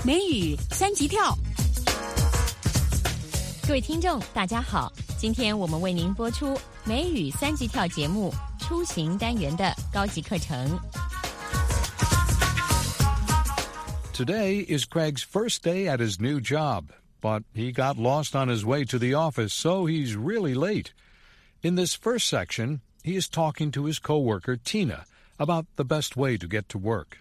美语三级跳。 各位听众大家好，今天我们为您播出美语三级跳节目出行单元的高级课程。 Today is Craig's first day at his new job, but he got lost on his way to the office, so he's really late. In this first section, he is talking to his coworker Tina about the best way to get to work.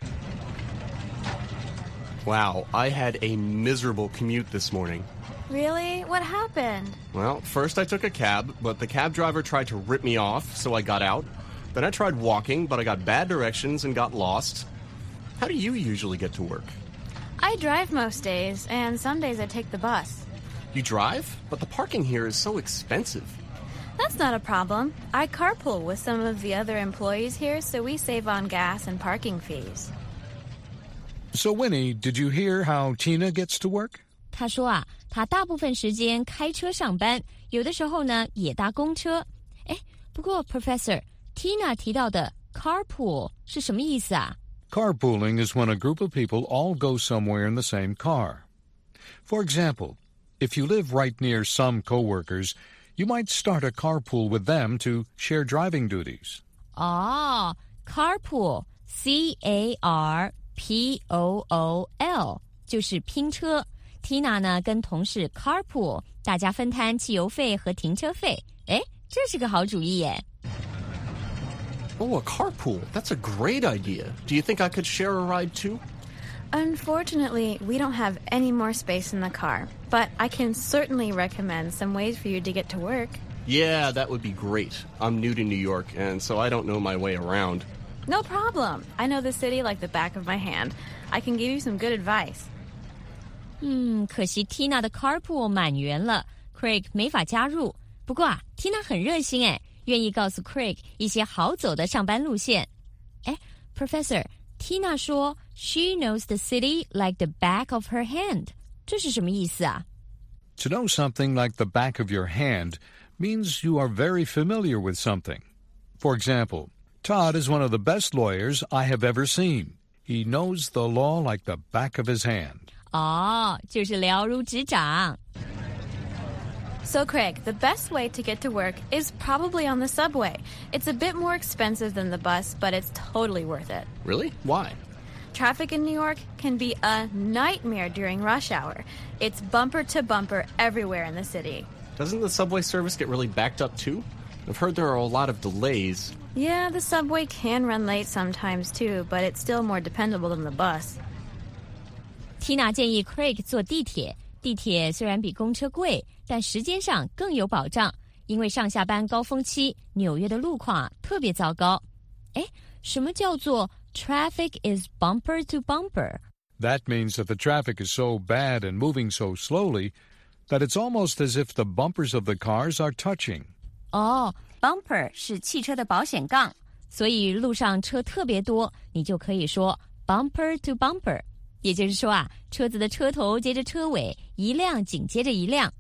Wow, I had a miserable commute this morning. Really? What happened? Well, first I took a cab, but the cab driver tried to rip me off, so I got out. Then I tried walking, but I got bad directions and got lost. How do you usually get to work? I drive most days, and some days I take the bus. You drive? But the parking here is so expensive. That's not a problem. I carpool with some of the other employees here, so we save on gas and parking fees. So, Winnie, did you hear how Tina gets to work? 他说啊，他大部分时间开车上班，有的时候呢也搭公车。哎，不过 Professor Tina 提到的 carpool 是什么意思啊？ Carpooling is when a group of people all go somewhere in the same car. For example, if you live right near some coworkers, you might start a carpool with them to share driving duties. 哦 carpool C-A-R-P-O-O-L 就是拼车。Tina 呢跟同事 carpool， 大家分摊汽油费和停车费。诶，这是个好主意耶。 Oh, a carpool. That's a great idea. Do you think I could share a ride too? Unfortunately, we don't have any more space in the car, but I can certainly recommend some ways for you to get to work. Yeah, that would be great. I'm new to New York, and so I don't know my way around. No problem. I know the city like the back of my hand. I can give you some good advice. 可惜 Tina 的 carpool 满员了 Craig 没法加入。不过啊 Tina 很热心诶，愿意告诉 Craig 一些好走的上班路线。诶 Professor Tina 说 She knows the city like the back of her hand. 这是什么意思啊？ To know something like the back of your hand means you are very familiar with something. For example, Todd is one of the best lawyers I have ever seen. He knows the law like the back of his hand. 哦，就是了如指掌。 So, Craig, the best way to get to work is probably on the subway. It's a bit more expensive than the bus, but it's totally worth it. Really? Why? Traffic in New York can be a nightmare during rush hour. It's bumper to bumper everywhere in the city. Doesn't the subway service get really backed up too? I've heard there are a lot of delays. Yeah, the subway can run late sometimes too, but it's still more dependable than the bus. Tina 建议 Craig 坐地铁，地铁虽然比公车贵，但时间上更有保障，因为上下班高峰期，纽约的路况特别糟糕。诶，什么叫做 traffic is bumper to bumper? That means that the traffic is so bad and moving so slowly that it's almost as if the bumpers of the cars are touching. 哦 bumper 是汽车的保险杠，所以路上车特别多，你就可以说 bumper to bumper。也就是说啊，车子的车头接着车尾，一辆紧接着一辆。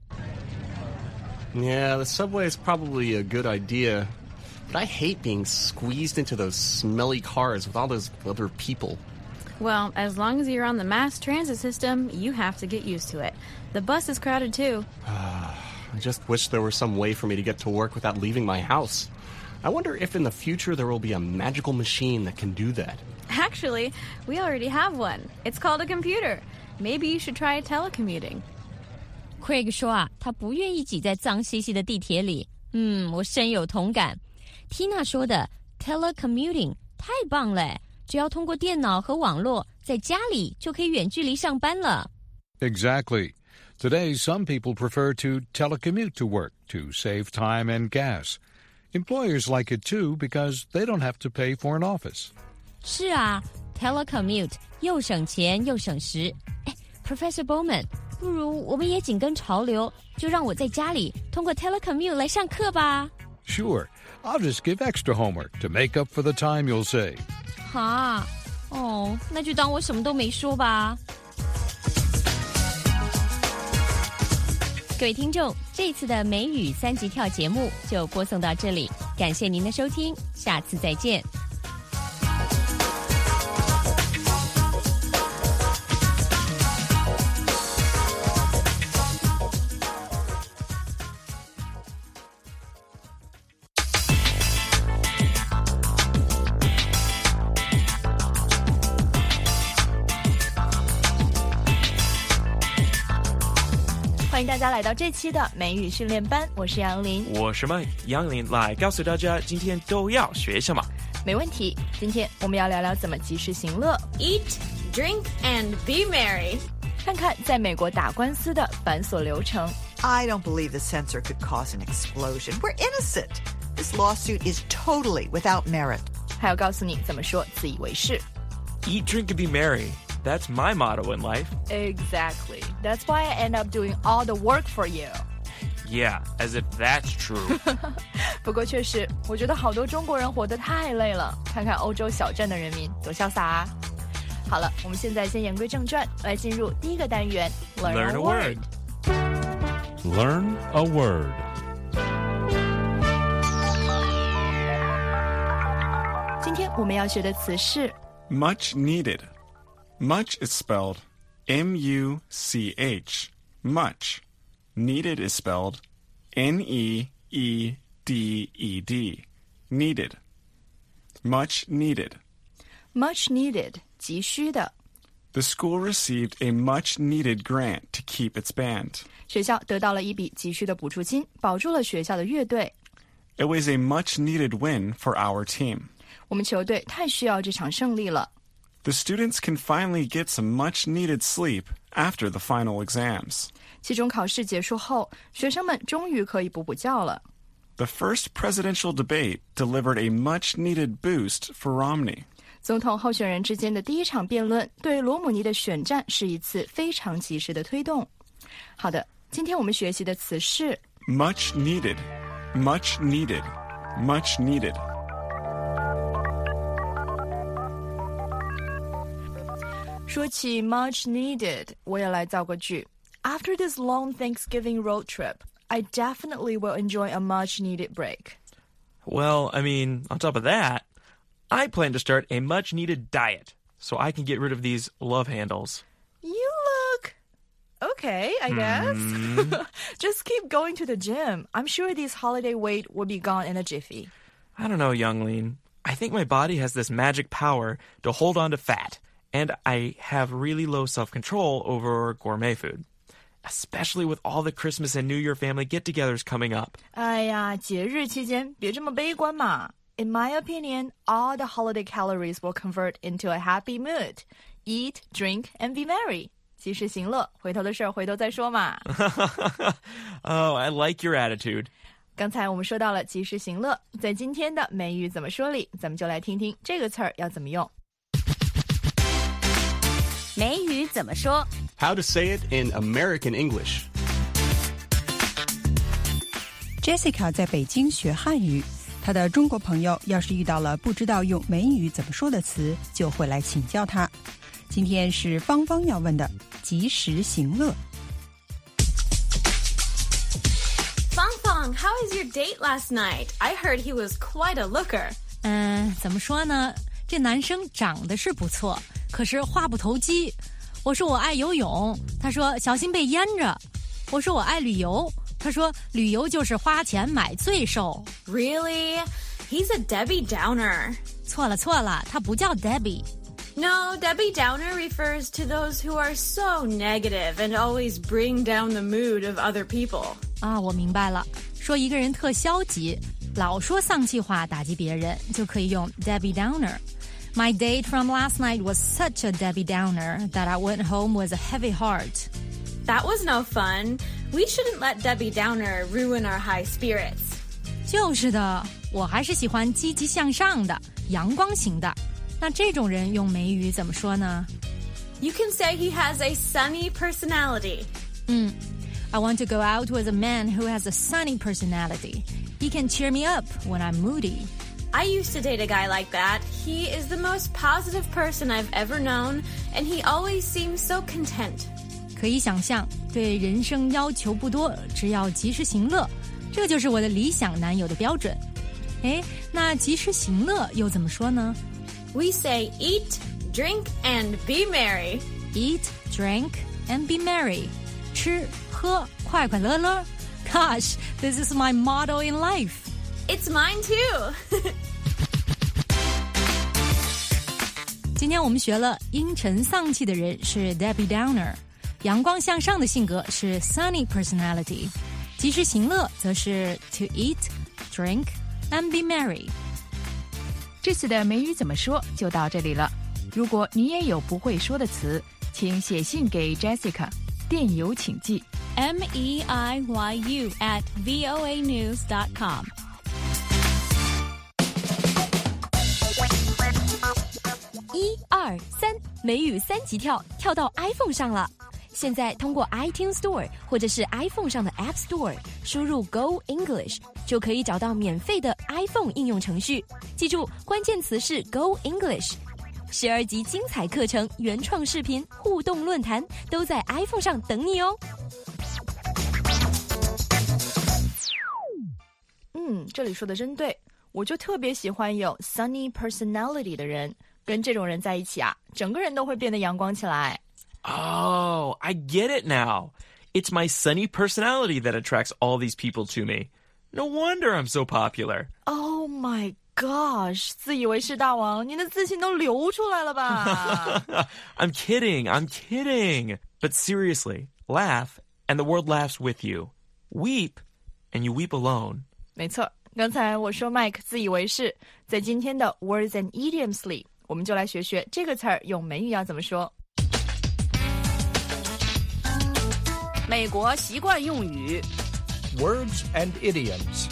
Yeah, the subway is probably a good idea, but I hate being squeezed into those smelly cars with all those other people. Well, as long as you're on the mass transit system, you have to get used to it. The bus is crowded too. I just wish there were some way for me to get to work without leaving my house. I wonder if in the future there will be a magical machine that can do that. Actually, we already have one. It's called a computer. Maybe you should try telecommuting. Craig 说啊，他不愿意挤在脏兮兮的地铁里。我深有同感。Tina 说的 telecommuting 太棒了，只要通过电脑和网络，在家里就可以远距离上班了。 Exactly. Today, some people prefer to telecommute to work to save time and gas. Employers like it too because they don't have to pay for an office. 是啊 ，teleccommute 又省钱又省时。哎 ，Professor Bowman， 不如我们也紧跟潮流，就让我在家里通过 teleccommute 来上课吧。 Sure, I'll just give extra homework to make up for the time you'll save. 哈，哦，那就当我什么都没说吧。各位听众，这次的美语三级跳节目就播送到这里，感谢您的收听，下次再见。 欢迎大家来到这期的美语训练班，我是杨林， 我是Mike。杨林来告诉大家今天都要学什么。 没问题，今天我们要聊聊怎么及时行乐 Eat, drink, and be merry. 看看在美国打官司的繁琐流程。 I don't believe the censor could cause an explosion. We're innocent. This lawsuit is totally without merit. 还要告诉你怎么说自以为是。 Eat, drink, and be merry. That's my motto in life. Exactly. That's why I end up doing all the work for you. Yeah, as if that's true. 不过确实，我觉得好多中国人活得太累了，看看欧洲小镇的人民多潇洒啊。好了，我们现在先言归正传，来进入第一个单元 Learn a word. Learn a word. 今天我们要学的词是 Much needed. Much is spelled M-U-C-H. Much. Needed is spelled N-E-E-D-E-D. Needed. Much needed. much needed 急需的。 The school received a much-needed grant to keep its band. 学校得到了一笔急需的补助金，保住了学校的乐队。 It was a much-needed win for our team. 我们球队太需要这场胜利了。 The students can finally get some much-needed sleep after the final exams. 期中考试结束后，学生们终于可以补补觉了。 The first presidential debate delivered a much-needed boost for Romney. 总统候选人之间的第一场辩论，对罗姆尼的选战是一次非常及时的推动。好的，今天我们学习的词是 Much needed. Much needed. Much needed. 说起 much needed， 我也来造个句。After this long Thanksgiving road trip, I definitely will enjoy a much-needed break. Well, I mean, on top of that, I plan to start a much-needed diet so I can get rid of these love handles. You look okay, I guess. Just keep going to the gym. I'm sure this holiday weight will be gone in a jiffy. I don't know, Youngling. I think my body has this magic power to hold on to fat, and I have really low self-control over gourmet food. Especially with all the Christmas and New Year family get-togethers coming up. 哎呀，节日期间别这么悲观嘛。In my opinion, all the holiday calories will convert into a happy mood. Eat, drink, and be merry. 及时行乐，回头的事儿回头再说嘛。 Oh, I like your attitude. 刚才我们说到了及时行乐，在今天的美语怎么说里，咱们就来听听这个词儿要怎么用。 美语怎么说？ How to say it in American English. Jessica 在北京学汉语，她的中国朋友要是遇到了不知道用美语怎么说的词，就会来请教她。今天是芳芳要问的及时行乐。 Fang, how was your date last night? I heard he was quite a looker. 怎么说呢？这男生长得是不错，可是话不投机。我说我爱游泳，他说小心被淹着。我说我爱旅游，他说旅游就是花钱买罪受。 Really? He's a Debbie Downer. 错了，他不叫 Debbie。 No, Debbie Downer refers to those who are so negative and always bring down the mood of other people. 啊，我明白了，说一个人特消极，老说丧气话打击别人，就可以用 Debbie Downer。My date from last night was such a Debbie Downer that I went home with a heavy heart. That was no fun. We shouldn't let Debbie Downer ruin our high spirits. 就是的，我还是喜欢积极向上的、阳光型的。那这种人用美语怎么说呢？ You can say he has a sunny personality. I want to go out with a man who has a sunny personality. He can cheer me up when I'm moody. I used to date a guy like that. He is the most positive person I've ever known, and he always seems so content. 可以想象，对人生要求不多，只要及时行乐，这就是我的理想男友的标准。诶，那及时行乐又怎么说呢？ We say eat, drink, and be merry. Eat, drink, and be merry. 吃喝快快乐乐。Gosh, this is my motto in life. It's mine too. 今天我们学了阴沉丧气的人是 Debbie Downer， 阳光向上的性格是 sunny personality， 及时行乐则是 to eat, drink, and be merry。 这次的美语怎么说就到这里了。如果你也有不会说的词，请写信给 Jessica， 电邮请寄 meiyu@voanews.com。 1、2、3，美语3级跳，跳到 iPhone 上了。现在通过 iTunes Store 或者是 iPhone 上的 App Store 输入 Go English 就可以找到免费的 iPhone 应用程序。记住，关键词是 Go English。12集精彩课程、原创视频、互动论坛都在 iPhone 上等你哦。 这里说的真对，我就特别喜欢有 sunny personality 的人，跟这种人在一起啊，整个人都会变得阳光起来。 Oh, I get it now. It's my sunny personality that attracts all these people to me. No wonder I'm so popular. Oh my gosh, 自以为是大王，您的自信都流出来了吧？ I'm kidding. But seriously, laugh and the world laughs with you. Weep and you weep alone. 没错，刚才我说 Mike 自以为是，在今天的 Words and Idioms 里，我们就来学学这个词儿用美语要怎么说。 美国习惯用语 Words and Idioms。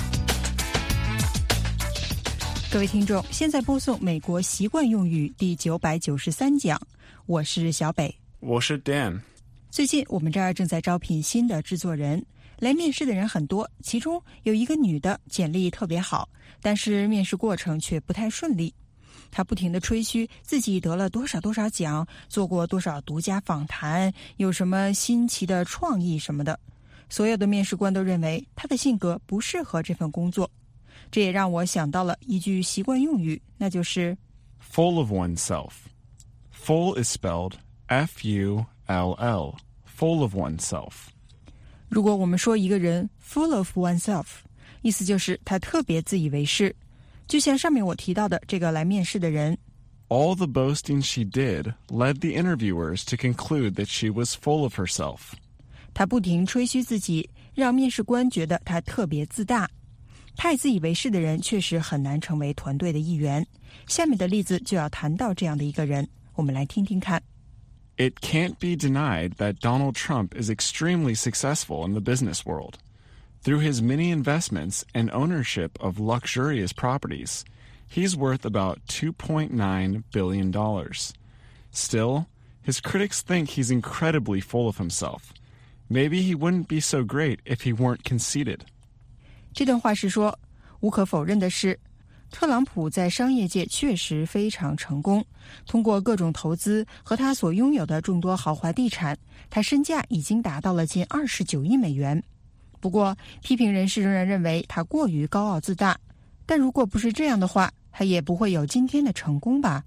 各位听众，现在播送美国习惯用语第993讲，我是小北， 我是 Dan。 最近我们这儿正在招聘新的制作人，来面试的人很多，其中有一个女的简历特别好，但是面试过程却不太顺利。她不停地吹嘘自己得了多少多少奖，做过多少独家访谈，有什么新奇的创意什么的。所有的面试官都认为她的性格不适合这份工作。这也让我想到了一句习惯用语，那就是 full of oneself. Full is spelled F-U-L-L. Full of oneself. 如果我们说一个人 full of oneself， 意思就是他特别自以为是。就像上面我提到的这个来面试的人， All the boasting she did led the interviewers to conclude that she was full of herself. 他不停吹嘘自己，让面试官觉得他特别自大。太自以为是的人确实很难成为团队的一员。下面的例子就要谈到这样的一个人，我们来听听看。 It can't be denied that Donald Trump is extremely successful in the business world. Through his many investments and ownership of luxurious properties, he's worth about $2.9 billion. Still, his critics think he's incredibly full of himself. Maybe he wouldn't be so great if he weren't conceited. 这段话是说，无可否认的是，特朗普在商业界确实非常成功。通过各种投资和他所拥有的众多豪华地产，他身价已经达到了近29亿美元。不过，批评人士仍然认为他过于高傲自大。但如果不是这样的话，他也不会有今天的成功吧。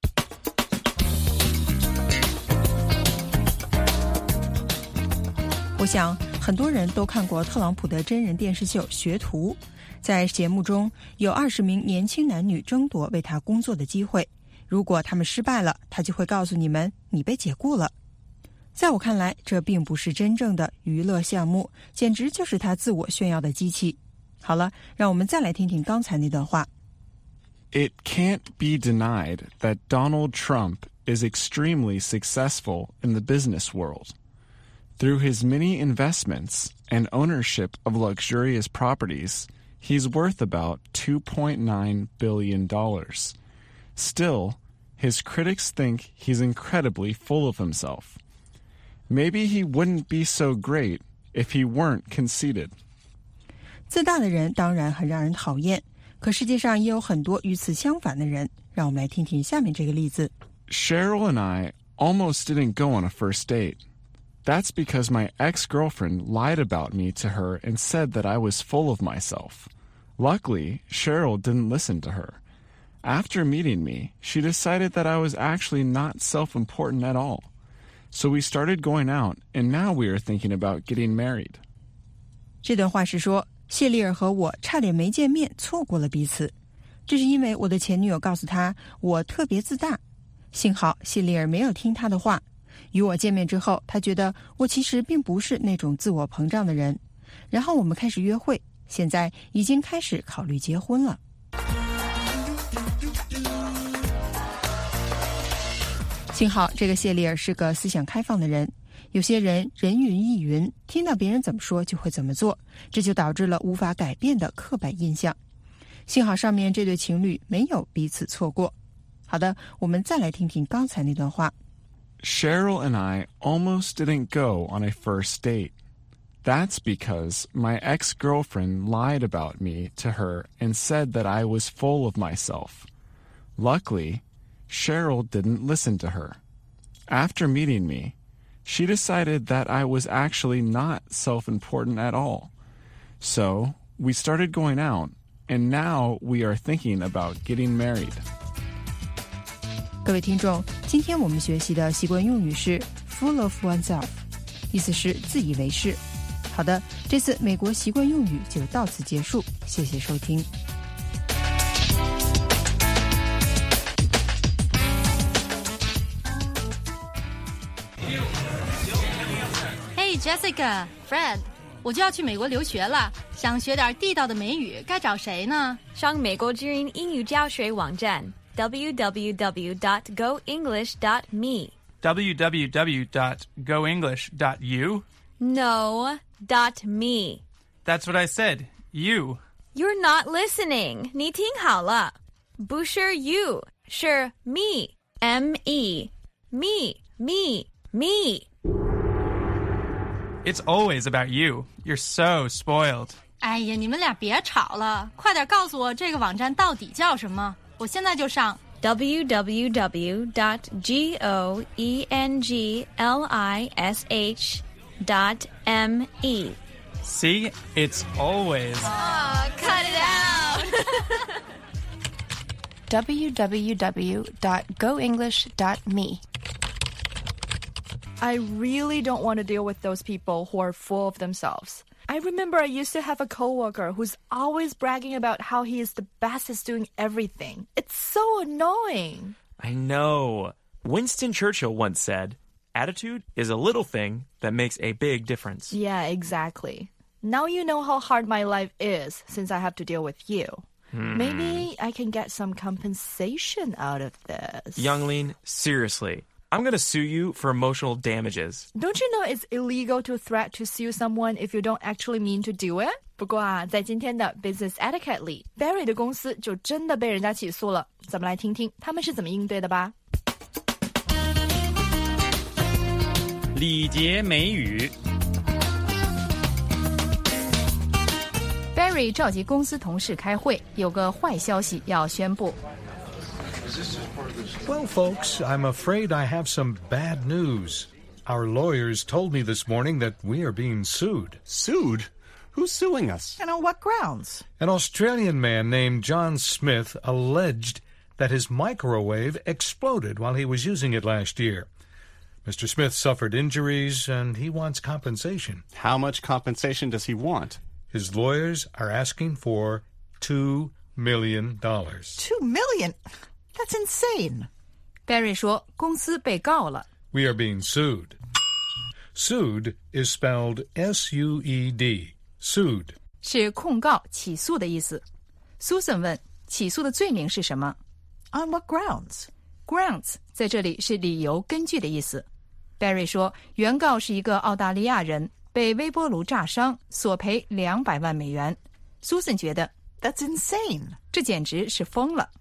我想很多人都看过特朗普的真人电视秀《学徒》，在节目中有20名年轻男女争夺为他工作的机会，如果他们失败了，他就会告诉你们你被解雇了。在我看来，这并不是真正的娱乐项目，简直就是他自我炫耀的机器。好了，让我们再来听听刚才那段话。 It can't be denied that Donald Trump is extremely successful in the business world. Through his many investments and ownership of luxurious properties, he's worth about $2.9 billion. Still, his critics think he's incredibly full of himself. Maybe he wouldn't be so great if he weren't conceited. 自大的人当然很让人讨厌，可世界上也有很多与此相反的人。让我们来听听下面这个例子。 Cheryl and I almost didn't go on a first date. That's because my ex-girlfriend lied about me to her and said that I was full of myself. Luckily, Cheryl didn't listen to her. After meeting me, she decided that I was actually not self-important at all. So we started going out, and now we are thinking about getting married. 这段话是说，谢丽尔和我差点没见面，错过了彼此。这是因为我的前女友告诉他我特别自大。幸好谢丽尔没有听他的话。 与我见面之后，他觉得我其实并不是那种自我膨胀的人。然后我们开始约会，现在已经开始考虑结婚了。幸好这个谢丽尔是个思想开放的人，有些人人云亦云，听到别人怎么说就会怎么做，这就导致了无法改变的刻板印象。幸好上面这对情侣没有彼此错过。好的，我们再来听听刚才那段话。 Cheryl and I almost didn't go on a first date. That's because my ex-girlfriend lied about me to her and said that I was full of myself. Luckily, Cheryl didn't listen to her. After meeting me, she decided that I was actually not self-important at all. So, we started going out, and now we are thinking about getting married. 各位听众，今天我们学习的习惯用语是 full of oneself， 意思是自以为是。好的，这次美国习惯用语就到此结束，谢谢收听。 Hey Jessica, Fred， 我就要去美国留学了，想学点地道的美语，该找谁呢？ 上美国之音英语教学网站 www.goenglish.me www.goenglish.u No, .me. That's what I said. You. You're not listening. 你听好了，不是 you， 是 me. M-E. Me, me, me. It's always about you. You're so spoiled. 哎呀，你们俩别吵了，快点告诉我这个网站到底叫什么，我现在就上。 www.goenglish.me See? It's always. Oh, cut it out. www.goenglish.me I really don't want to deal with those people who are full of themselves. I remember I used to have a coworker who's always bragging about how he is the best at doing everything. It's so annoying. I know. Winston Churchill once said, "Attitude is a little thing that makes a big difference." Yeah, exactly. Now you know how hard my life is since I have to deal with you. Maybe I can get some compensation out of this. Youngling, seriously. I'm going to sue you for emotional damages. Don't you know it's illegal to threat to sue someone if you don't actually mean to do it? 不过啊，在今天的 Business Etiquette 里 Barry 的公司就真的被人家起诉了。咱们来听听他们是怎么应对的吧。 礼节美语。 Barry 召集公司同事开会，有个坏消息要宣布。 Well, folks, I'm afraid I have some bad news. Our lawyers told me this morning that we are being sued. Sued? Who's suing us? And on what grounds? An Australian man named John Smith alleged that his microwave exploded while he was using it last year. Mr. Smith suffered injuries, and he wants compensation. How much compensation does he want? His lawyers are asking for $2 million. $2 million? That's insane. Barry 说公司被告了。 We are being sued. Sued is spelled S-U-E-D. Sued. 是控告、起诉的意思。Susan 问，起诉的罪名是什么？ On what grounds? Grounds 在这里是理由、根据的意思。Barry 说，原告是一个澳大利亚人，被微波炉炸伤，索赔200万美元。Susan 觉得 That's insane. 这简直是疯了。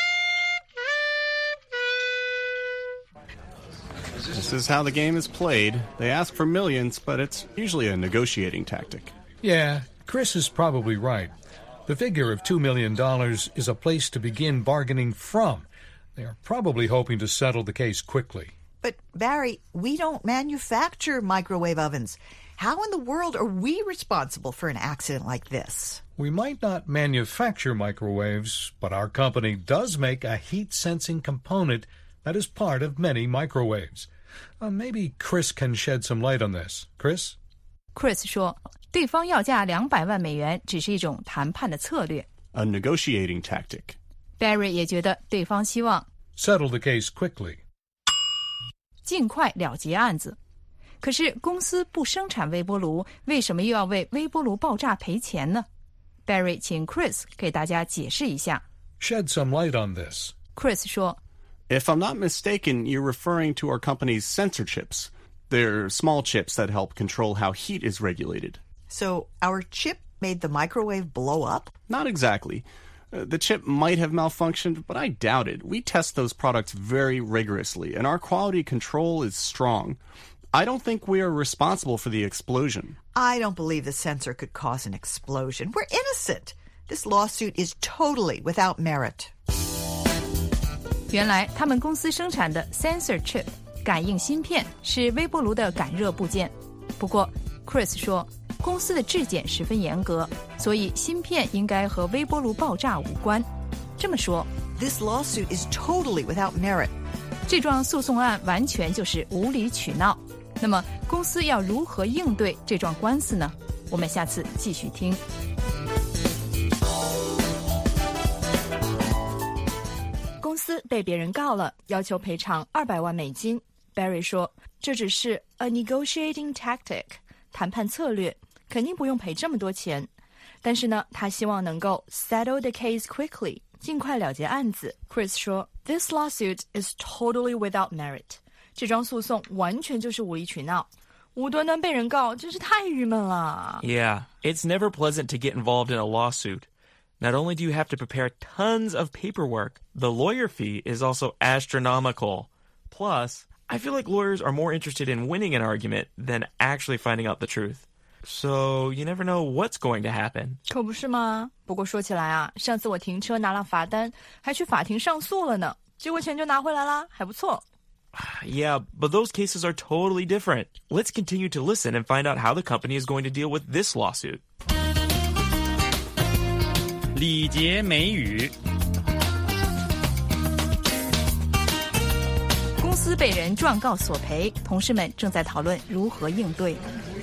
This is how the game is played. They ask for millions, but it's usually a negotiating tactic. Yeah, Chris is probably right. The figure of $2 million is a place to begin bargaining from. They are probably hoping to settle the case quickly. But, Barry, we don't manufacture microwave ovens. How in the world are we responsible for an accident like this? We might not manufacture microwaves, but our company does make a heat-sensing component that is part of many microwaves. Maybe Chris can shed some light on this. Chris? Chris 说，对方要价200万美元只是一种谈判的策略。 A negotiating tactic. Barry 也觉得对方希望 settle the case quickly. 尽快了结案子。可是公司不生产微波炉，为什么又要为微波炉爆炸赔钱呢？ Barry 请 Chris 给大家解释一下。 Shed some light on this. Chris 说 If I'm not mistaken, you're referring to our company's sensor chips. They're small chips that help control how heat is regulated. So our chip made the microwave blow up? Not exactly. The chip might have malfunctioned, but I doubt it. We test those products very rigorously, and our quality control is strong. I don't think we are responsible for the explosion. I don't believe the sensor could cause an explosion. We're innocent. This lawsuit is totally without merit. 原来他们公司生产的 sensor chip 感应芯片是微波炉的感热部件。不过 Chris 说公司的质检十分严格，所以芯片应该和微波炉爆炸无关。这么说 This lawsuit is totally without merit. 这桩诉讼案完全就是无理取闹。那么公司要如何应对这桩官司呢？我们下次继续听。 公司被别人告了，要求赔偿200万美金。Barry 说，这只是 a negotiating tactic， 谈判策略，肯定不用赔这么多钱。但是呢，他希望能够 settle the case quickly， 尽快了结案子。Chris 说 ，This lawsuit is totally without merit。这桩诉讼完全就是无理取闹，无端端被人告，真是太郁闷了。 Yeah, it's never pleasant to get involved in a lawsuit. Not only do you have to prepare tons of paperwork, the lawyer fee is also astronomical. Plus, I feel like lawyers are more interested in winning an argument than actually finding out the truth. So you never know what's going to happen. 可不是吗？不过说起来啊，上次我停车拿了罚单，还去法庭上诉了呢，结果钱就拿回来啦，还不错。 Yeah, but those cases are totally different. Let's continue to listen and find out how the company is going to deal with this lawsuit. 礼节美语。 公司被人状告索赔，同事们正在讨论如何应对。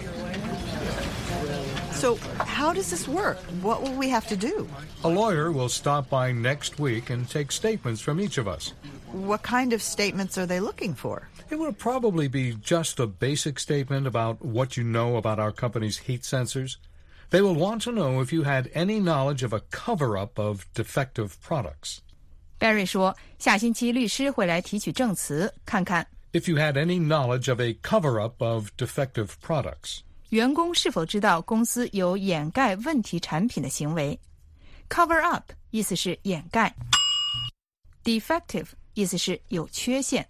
So how does this work? What will we have to do? A lawyer will stop by next week and take statements from each of us. What kind of statements are they looking for? It will probably be just a basic statement about what you know about our company's heat sensors. They will want to know if you had any knowledge of a cover-up of defective products. Barry 说，下星期律师会来提取证词，看看 If you had any knowledge of a cover-up of defective products. 员工是否知道公司有掩盖问题产品的行为。Cover up 意思是掩盖， defective 意思是有缺陷。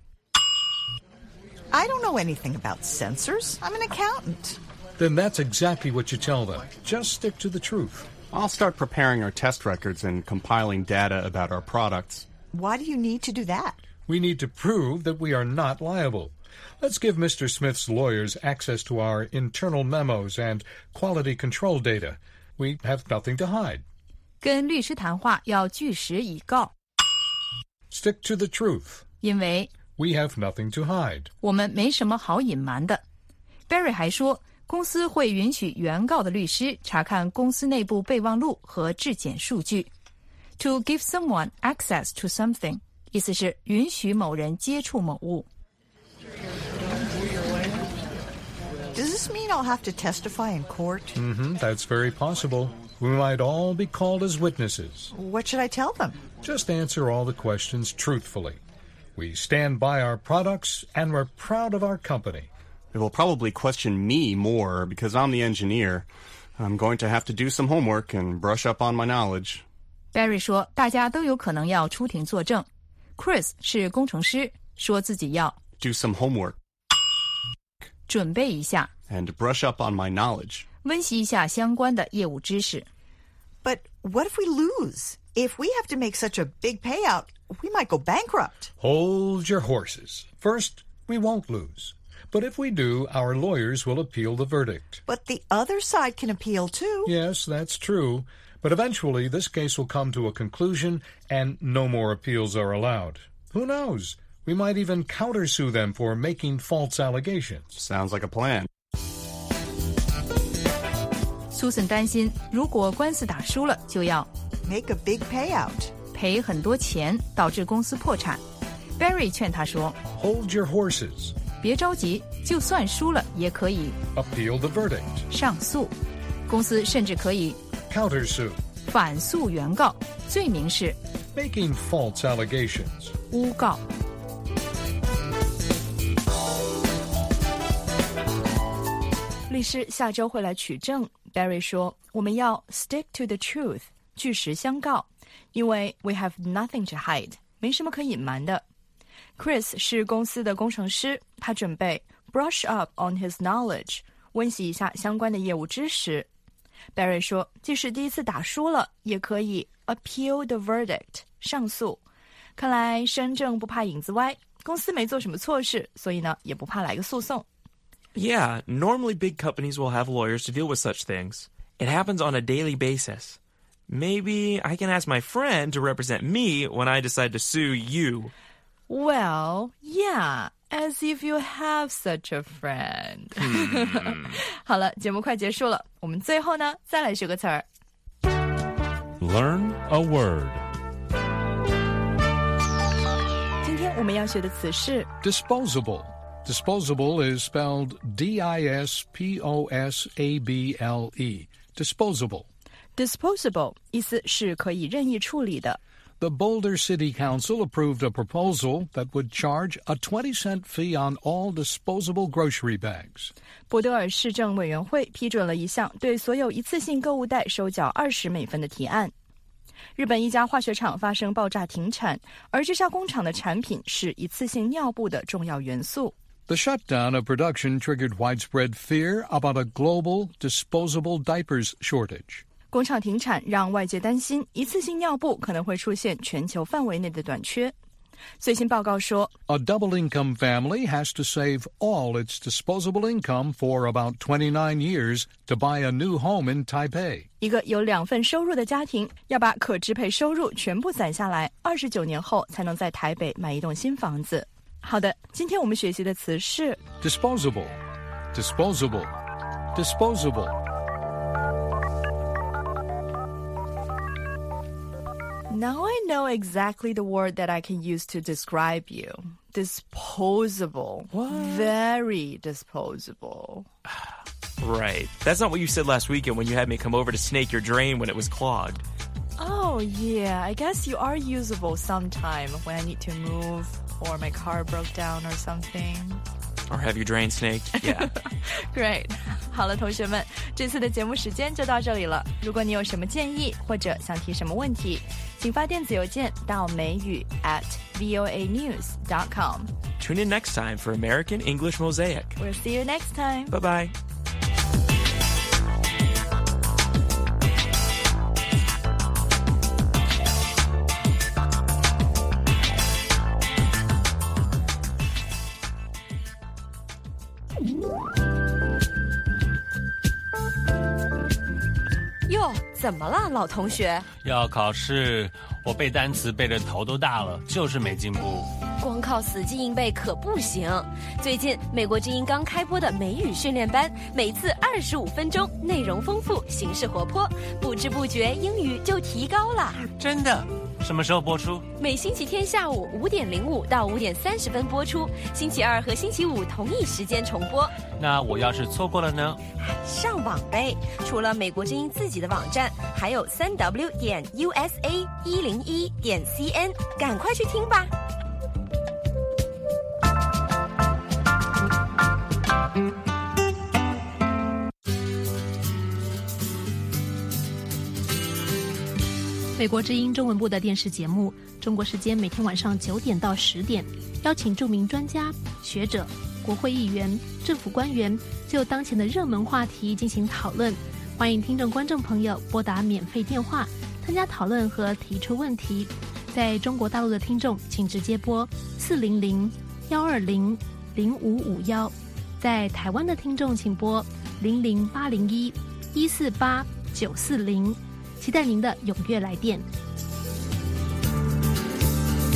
I don't know anything about sensors. I'm an accountant. Then that's exactly what you tell them. Just stick to the truth. I'll start preparing our test records and compiling data about our products. Why do you need to do that? We need to prove that we are not liable. Let's give Mr. Smith's lawyers access to our internal memos and quality control data. We have nothing to hide. 跟律师谈话要据实以告。 Stick to the truth. 因为 We have nothing to hide. 我们没什么好隐瞒的。Barry 还说，公司会允许原告的律师查看公司内部备忘录和质检数据。To give someone access to something 意思是允许某人接触某物。 Does this mean I'll have to testify in court? That's very possible. We might all be called as witnesses. What should I tell them? Just answer all the questions truthfully. We stand by our products, and we're proud of our company. They will probably question me more because I'm the engineer. I'm going to have to do some homework and brush up on my knowledge. Barry 说，大家都有可能要出庭作证。Chris 是工程师，说自己要 Do some homework. 准备一下 And brush up on my knowledge. 温习一下相关的业务知识。 But what if we lose? If we have to make such a big payout, we might go bankrupt. Hold your horses. First, we won't lose. But if we do, our lawyers will appeal the verdict. But the other side can appeal too. Yes, that's true. But eventually, this case will come to a conclusion, and no more appeals are allowed. Who knows? We might even countersue them for making false allegations. Sounds like a plan. Susan 担心，如果官司打输了，就要 Make a big payout. 赔很多钱，导致公司破产。Barry 劝他说 Hold your horses. 别着急，就算输了也可以 appeal the verdict, 上诉。公司甚至可以 countersue, 反诉原告，罪名是 making false allegations. 诬告。 律师下周会来取证。Barry 说，我们要 stick to the truth, 据实相告，因为 we have nothing to hide, 没什么可隐瞒的。Chris 是公司的工程师，他准备 brush up on his knowledge, 温习一下相关的业务知识。Barry 说，即使第一次打输了，也可以 appeal the verdict, 上诉。看来身正不怕影子歪，公司没做什么错事，所以呢，也不怕来个诉讼。 Yeah, normally big companies will have lawyers to deal with such things. It happens on a daily basis. Maybe I can ask my friend to represent me when I decide to sue you. Well, yeah, as if you have such a friend. 好了，节目快结束了，我们最后呢，再来学个词儿。 Learn a word. 今天我们要学的词是 disposable.Disposable is spelled D-I-S-P-O-S-A-B-L-E. Disposable. Disposable 意思是可以任意处理的。 The Boulder City Council approved a proposal that would charge a 20-cent fee on all disposable grocery bags. 波德尔市政委员会批准了一项对所有一次性购物袋收缴20美分的提案。日本一家化学厂发生爆炸停产，而这家工厂的产品是一次性尿布的重要元素。 The shutdown of production triggered widespread fear about a global disposable diapers shortage. 工厂停产让外界担心一次性尿布可能会出现全球范围内的短缺。最新报告说 A double-income family has to save all its disposable income for about 29 years to buy a new home in Taipei. 一个有2份收入的家庭要把可支配收入全部攒下来，29年后才能在台北买一栋新房子。好的，今天我们学习的词是 disposable, disposable, disposable. Now I know exactly the word that I can use to describe you. Disposable. What? Very disposable. Right. That's not what you said last weekend when you had me come over to snake your drain when it was clogged. Oh, yeah. I guess you are usable sometime when I need to move or my car broke down or something. Or have your drain snaked? Yeah. Great. 好了，同学们，这次的节目时间就到这里了。如果你有什么建议或者想提什么问题，请发电子邮件到美语@voanews.com. Tune in next time for American English Mosaic. We'll see you next time. Bye-bye. 哟，怎么了，老同学？ 要考试，我背单词背得头都大了，就是没进步。 光靠死记硬背可不行。最近美国之音刚开播的美语训练班，每次25分钟，内容丰富，形式活泼，不知不觉英语就提高了。 真的？什么时候播出？ 每星期天下午5点05到5点30分播出，星期二和星期五同一时间重播。 那我要是错过了呢？ 上网呗，除了美国之音自己的网站，还有3w.usa101.cn，赶快去听吧。 美国之音中文部的电视节目，中国时间每天晚上9点到10点，邀请著名专家、学者、国会议员、政府官员就当前的热门话题进行讨论。欢迎听众观众朋友拨打免费电话参加讨论和提出问题。在中国大陆的听众请直接拨400-120-0551，在台湾的听众请拨00801-148-940，期待您的踊跃来电。